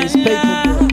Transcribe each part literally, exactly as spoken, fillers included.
it's Paperboy.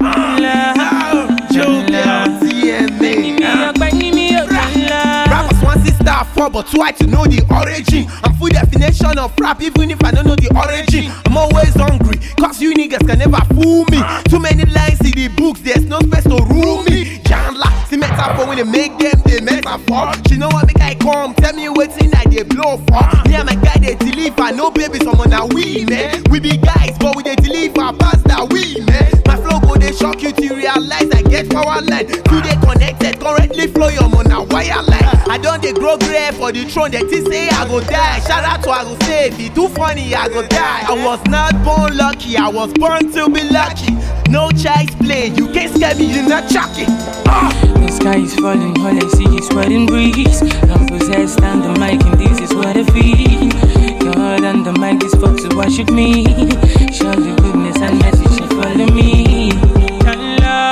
Rappers one sister four, but try to know the origin. I'm full definition of rap, even if I don't know the origin. I'm always hungry, cause you niggas can never fool me. Too many lines in the books, there's no space to rule me. Janla, see metaphor when they make them, they metaphor. She know what make I come, tell me waiting that they blow for. Me and my guy, they deliver, no baby, someone that we, man. We be guys, but we they deliver, pass that we, man. My flow go, they shock you to realize I get power line. Two they connected, currently flow your money, wire line. I don't they grow grey for the throne, they just say I go die. Shout out to I go say, if you too funny, I go die. I was not born lucky, I was born to be lucky. No child's play, you can't scare me, you're not chucky. Ah. The sky is falling, all I see is sweating breeze. I'm possessed and the mic, and this is what I feel. God and the mic, this folks who worship me. Show the goodness and message, she follow me. Jalla,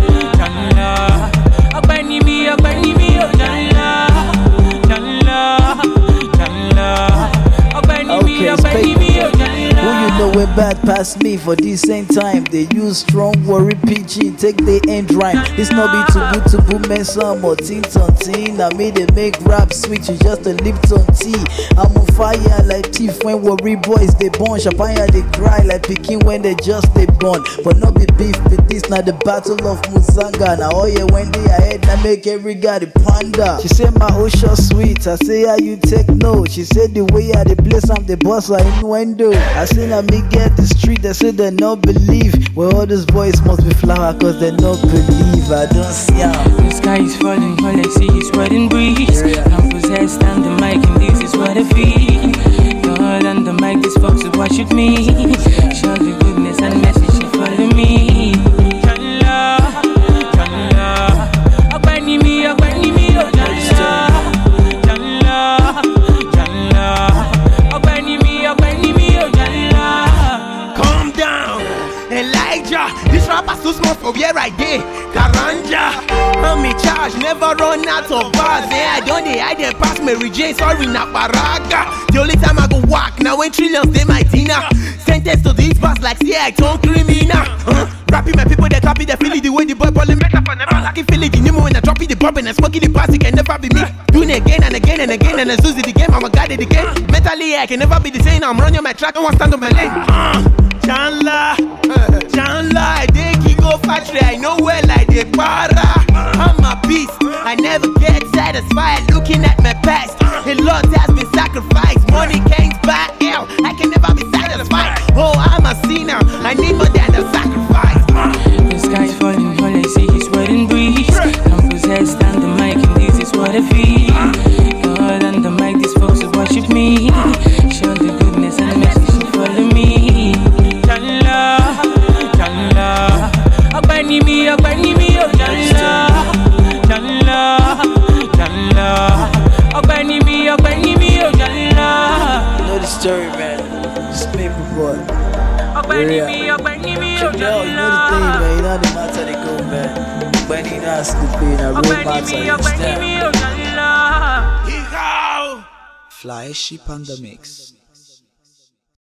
Jalla, Abani me, Abani me, oh Jalla, Jalla, Jalla, Abani me, Abani me, oh Jalla. Who you know when bad pass me for this same time? They use strong worry P G, take the end rhyme. This no be too good to boom and some or teen on teen. I made it make rap switch, it's just a Lipton tea. I'm on fire like teeth when worry boys they born. Chapaya they cry like Peking when they just they born. But not be beef with this, not the battle of Muzanga. Now oh yeah, when they ahead, I make every guy the panda. She said my ocean sweet, I say how you take note. She said the way I the place I'm the boss like innuendo. I seen a me get the street, they say they no believe. Well all those boys must be flower cause they no believe. I don't see how the sky is falling, all I see is sweating breeze. I'm possessed and the mic, and this is what I feel. God and the mic, these folks who worship me. Show the goodness and message, she follow me. Jalla, Jalla, Abani me, Abani me, oh Jalla, Jalla, Jalla, Abani me, Abani me, oh Jalla. Calm down, Elijah. This rapper's too small for where I did. Karanja, I'm in charge, never run out of bars. Yeah, I don't they I didn't pass Mary Jane, sorry na paraga. The only time I go walk, now when trillions they my dinner. Sentence to these bars like see I don't criminal. Uh, rapping my people, they copy, they feel it the way the boy balling better for never lucky feel it. The new when I drop it, the bomb and I smoke it, the pass, it can never be me. Doing it again and again and again and I lose it the game, I'm a guide it again. Mentally I can never be the same, I'm running my track, I want stand on my lane. Uh, Janla, Janla, I think he go factory, I know well I did para. I'm a beast, I never get satisfied looking at my past. A lot has been sacrificed, money can't buy hell, I can never be satisfied. Oh, I'm a sinner, I need more than a sacrifice. The sky's falling, all I see is sweating breeze. I'm possessed and the mic, and this is what I feel. God and the mic, these folks who worship me. Show the goodness and message, she follow me. Jalla, Jalla, Abani me, Abani me, oh Jalla, Jalla, Jalla, Abani me, Abani me, oh Jalla. you know the story, man. It's Paperboy. Abani me, Abani me, oh Yo, you know the thing, Jalla. man. You know the matter they go, man. But you know stupid, I real matter, you understand? He go. Fly sheep on the mix.